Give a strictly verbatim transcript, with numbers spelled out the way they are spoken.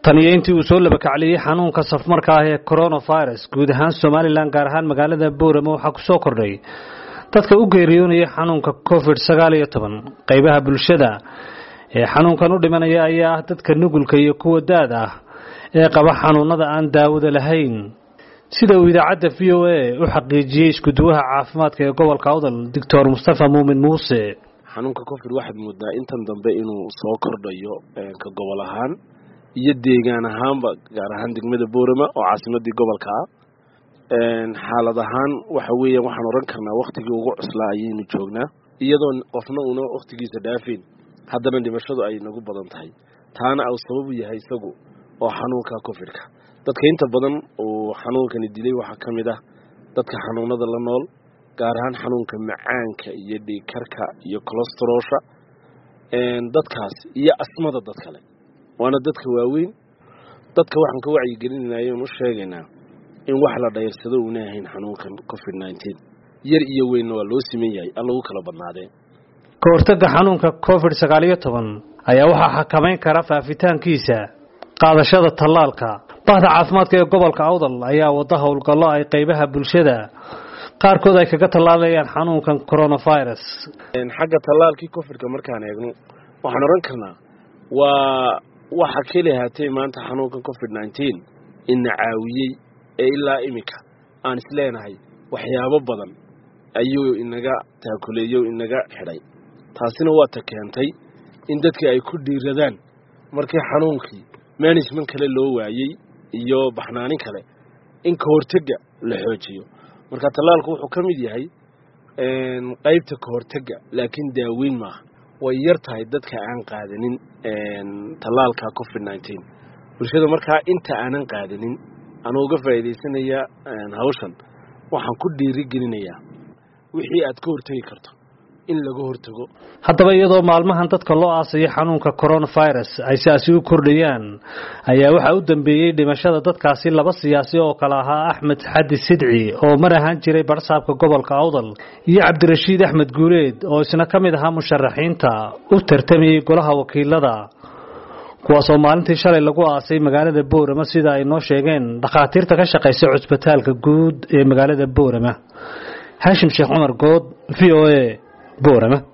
taniyeyntii uu soo laba kacliyay xanuunka safmarka ah ee coronavirus guud ahaan Soomaaliland gaar ahaan magaalada Boorama waxa ku soo kordhay dadka u geeriyoonaya xanuunka covid sagaal iyo toban qaybaha bulshada ee xanuunkan u dhimanaya ayaa dadka nugulka iyo kuwa daad ah ee qaba xanuunada aan daawada lahayn sida uu idaacada V O A u xaqiijiyay isku duwaha caafimaadka ee gobolka Awdal Doctor Mustafa Muumin Muuse xanuunka covid waxaad moodaa intan dambe inuu soo kordhayo ka gobol ahaan iyo deegaan ahaanba gaar ahaan degmada Boorama oo caasimadii gobolka ah een xaalad ahaan waxa weeyaan waxaan oran karnaa waqtigii ugu cuslaa ayaynu joognaa iyadoo qofna uu waqtigiisa dhaafin haddana dhimashadu ay nagu badan tahay taana uu sabab u yahay isagu oo xanuunka covid-ka dadka inta badan oo xanuunkani dilay waxa kamid ah dadka xanuunada la nool gaar ahaan xanuunka macaanka iyo dhiigkarka iyo cholesterolka een dadkaas iyo asmada dad kale waana dadka waaweyn dadka waxaan ka wacyi gelinaynaa inuu sheegaynaa in wax la dhayirsado uu leeyahay xanuunkan covid nineteen yar iyo weyn waa loo siman yahay alla uu kala badnaadeen ka hortagga xanuunka covid sagaal iyo toban ayaa waxa xakameyn kara faafitaankiisa qaadashada tallaalka bahda caafimaadka ee gobolka Awdal ayaa wada howlgallo ay qaybaha bulshada qaarkood ay kaga tallaalayaan xanuunkan coronavirus in xagga tallaalkii covid-ka markaan eegno waxaan oran karnaa waa waxa kaliya hatay maanta xanuunkan covid nineteen in caawiyay ilaa imika aan isleenahay waxyaabo badan ayuu inaga taakuleeyo inaga xiray taasina waa ta keentay in dadka ay ku dhiiradaan markii xanuunkii management kale loo waayay iyo baxnaanin kale in ka hortagga la xoojiyo marka tallaalku wuxuu ka mid yahay een qaybta ka hortagga laakiin daaweyn ma way yar tahay dadka aan qaadanin een tallaalka covid nineteen bulshada marka inta aanan qaadanin aan uga faa'iideysanaya hawshan waxaan ku dhiiri gelinayaa wixii aad ka hortagi karto in laga hortago haddaba iyadoo maalmahan dadka loo aasay xanuunka coronavirus ay siyaasi u kordhayaan ayaa waxa uu dambeeyay dhimashada dadkaasi laba siyaasi oo kala ahaa Axmed Xadi Sidci oo mar ahaan jiray barsaabka gobolka Awdal iyo Cabdirashiid Axmed Guuleed oo isna kamid ahaa musharaxiinta u tartamay golaha wakiilada kuwaas oo maalintii shalay lagu aasay magaalada Boorama sida ay noo sheegeen dhakhaatiirta ka shaqeysa cusbitaalka guud ee magaalada Boorama Hashim Sheekh Umar Good V O A Boorama.